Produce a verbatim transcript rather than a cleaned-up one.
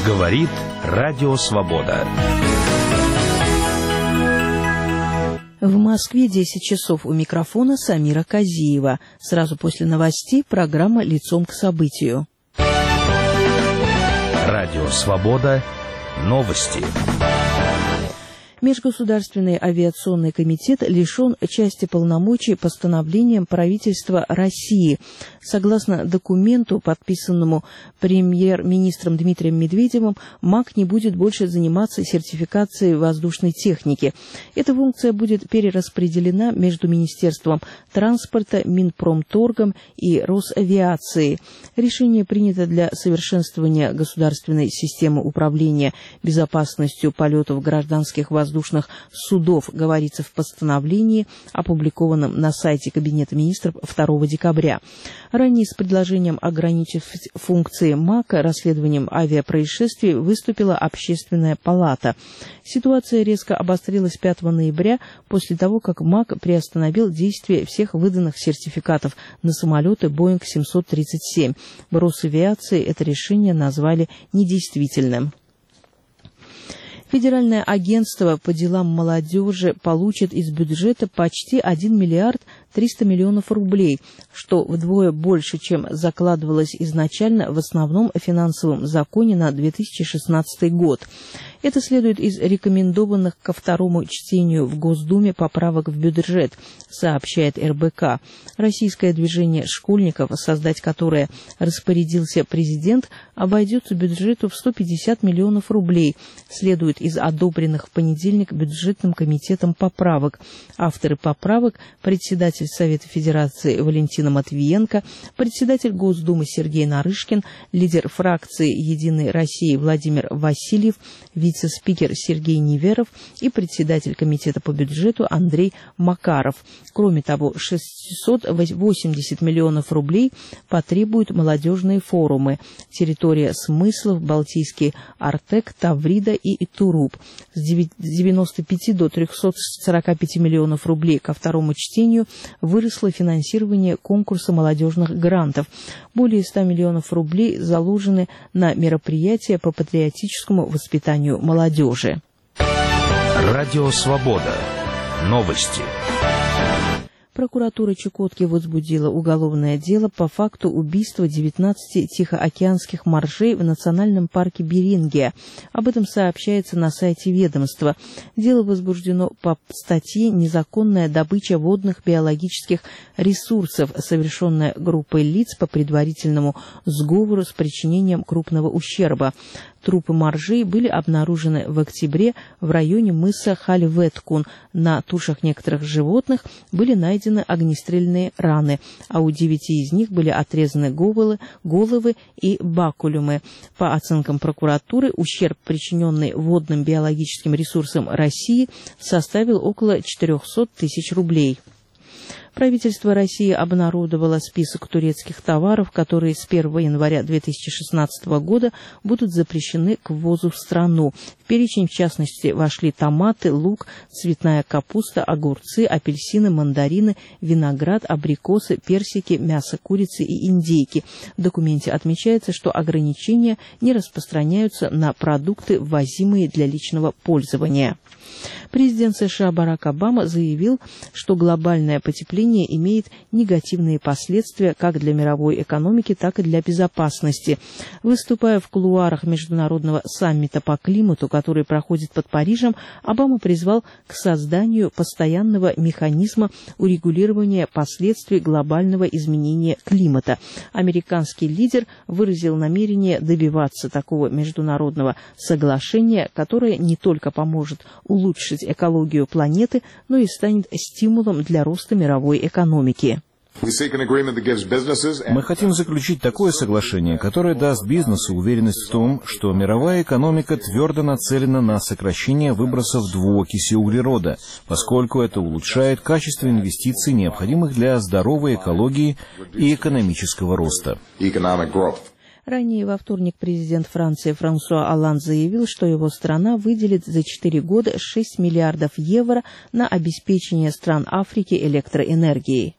Говорит Радио Свобода. В Москве десять часов, у микрофона Самира Казиева. Сразу после новостей программа «Лицом к событию». Радио Свобода. Новости. Межгосударственный авиационный комитет лишен части полномочий постановлением правительства России. Согласно документу, подписанному премьер-министром Дмитрием Медведевым, МАК не будет больше заниматься сертификацией воздушной техники. Эта функция будет перераспределена между Министерством транспорта, Минпромторгом и Росавиацией. Решение принято для совершенствования государственной системы управления безопасностью полетов гражданских воздушных воздушных судов, говорится в постановлении, опубликованном на сайте Кабинета министров второго декабря. Ранее с предложением ограничить функции МАКа расследованием авиапроисшествий выступила Общественная палата. Ситуация резко обострилась пятого ноября после того, как МАК приостановил действие всех выданных сертификатов на самолеты Боинг семьсот тридцать семь. В Росавиации это решение назвали недействительным. Федеральное агентство по делам молодежи получит из бюджета почти один миллиард триста миллионов рублей, что вдвое больше, чем закладывалось изначально в основном финансовом законе на две тысячи шестнадцатый год. Это следует из рекомендованных ко второму чтению в Госдуме поправок в бюджет, сообщает эр бэ ка. Российское движение школьников, создать которое распорядился президент, обойдется бюджету в сто пятьдесят миллионов рублей, следует из одобренных в понедельник бюджетным комитетом поправок. Авторы поправок – председатель Совета Федерации Валентина Матвиенко, председатель Госдумы Сергей Нарышкин, лидер фракции «Единой России» Владимир Васильев, вице-спикер Сергей Неверов и председатель комитета по бюджету Андрей Макаров. Кроме того, шестьсот восемьдесят миллионов рублей потребуют молодежные форумы «Территория смыслов», «Балтийский Артек», «Таврида» и «Туруп». С девяноста пяти до трехсот сорока пяти миллионов рублей ко второму чтению выросло финансирование конкурса молодежных грантов. Более ста миллионов рублей заложены на мероприятия по патриотическому воспитанию молодежи. Радио Свобода. Новости. Прокуратура Чукотки возбудила уголовное дело по факту убийства девятнадцати тихоокеанских моржей в национальном парке Берингия. Об этом сообщается на сайте ведомства. Дело возбуждено по статье «Незаконная добыча водных биологических ресурсов», совершенная группой лиц по предварительному сговору с причинением крупного ущерба. Трупы моржей были обнаружены в октябре в районе мыса Хальветкун. На тушах некоторых животных были найдены огнестрельные раны, а у девяти из них были отрезаны головы, головы и бакулюмы. По оценкам прокуратуры, ущерб, причиненный водным биологическим ресурсам России, составил около четырехсот тысяч рублей. Правительство России обнародовало список турецких товаров, которые с первого января две тысячи шестнадцатого года будут запрещены к ввозу в страну. В перечень, в частности, вошли томаты, лук, цветная капуста, огурцы, апельсины, мандарины, виноград, абрикосы, персики, мясо курицы и индейки. В документе отмечается, что ограничения не распространяются на продукты, ввозимые для личного пользования. Президент США Барак Обама заявил, что глобальное потепление имеет негативные последствия как для мировой экономики, так и для безопасности. Выступая в кулуарах международного саммита по климату, который проходит под Парижем, Обама призвал к созданию постоянного механизма урегулирования последствий глобального изменения климата. Американский лидер выразил намерение добиваться такого международного соглашения, которое не только поможет улучшить экологию планеты, но и станет стимулом для роста мировой экономики. Мы хотим заключить такое соглашение, которое даст бизнесу уверенность в том, что мировая экономика твердо нацелена на сокращение выбросов двуокиси углерода, поскольку это улучшает качество инвестиций, необходимых для здоровой экологии и экономического роста. Ранее во вторник президент Франции Франсуа Олланд заявил, что его страна выделит за четыре года шесть миллиардов евро на обеспечение стран Африки электроэнергией.